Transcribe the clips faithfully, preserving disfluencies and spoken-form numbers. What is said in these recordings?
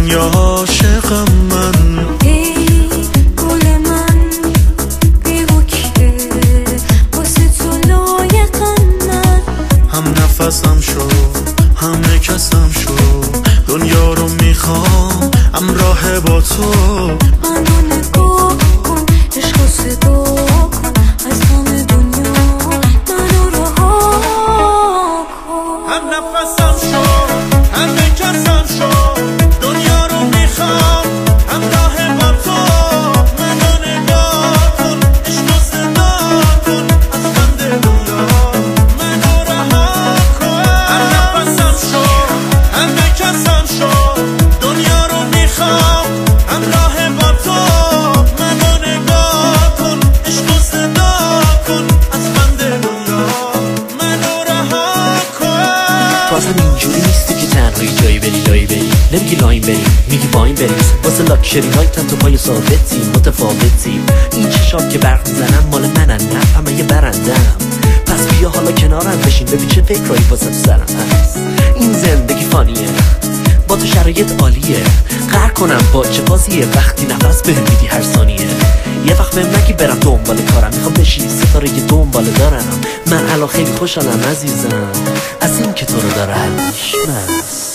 دنیا عاشقم من. ای گل من بگو که واسه تو لایقم من. هم نفسم شو همه کسم شو، دنیا رو میخوام همراه با تو. منو نگاه کن عشق و صدا کن، از همه دنیا منو رها کن. هم نفسم شو همه کسم شو، دنیا رو میخوام همراه با تو. منو نگاه کن عشق و صدا کن، از بند دنیا منو رها کن. هم نفسم شو همه کسم شو، دنیا رو میخوام همراه با تو. منو نگاه کن عشق و صدا کن، از بند دنیا منو رها کن. تو اصلا اینجوری نیستی که تنهایی جایی بری لایی بری، نمیگی لاین بری میگی باین بری. واسه لاکشری های تن تو پای ثابتی متفاوتی. این چشام که برق میزنم مال منن، نه همه یه برندم. پس بیا حالا کنارم بشین ببین چه فکرایی واسه تو سرم هست. این زندگی فانیه با تو شرایط عالیه، قهر کنم با چه بازیه وقتی نفس بهم میدی هر ثانیه. یه وقت بهم نگی برم دنبال کارم، میخوام بشی ستاره یه دنبال دارم. من الان خیلی خوشحالم عزیزم از این که تو رو دارم مست.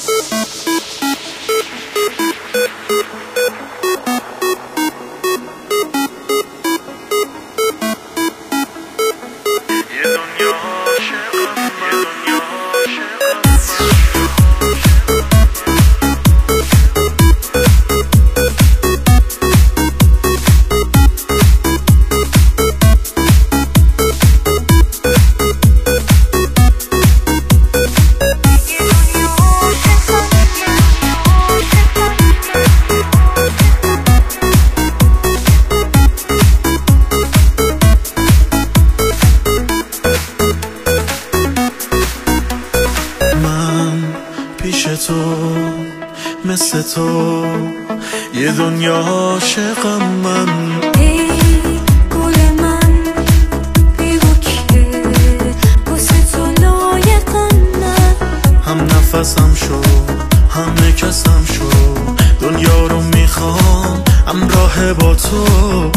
یه دنیا عاشقم من، دنیا عاشقم پیش تو مثل تو. یه دنیا عاشقم من. ای گل من بگو که واسه تو لایقم من. هم نفسم شو همه کسم شو، دنیا رو میخوام همراه با تو.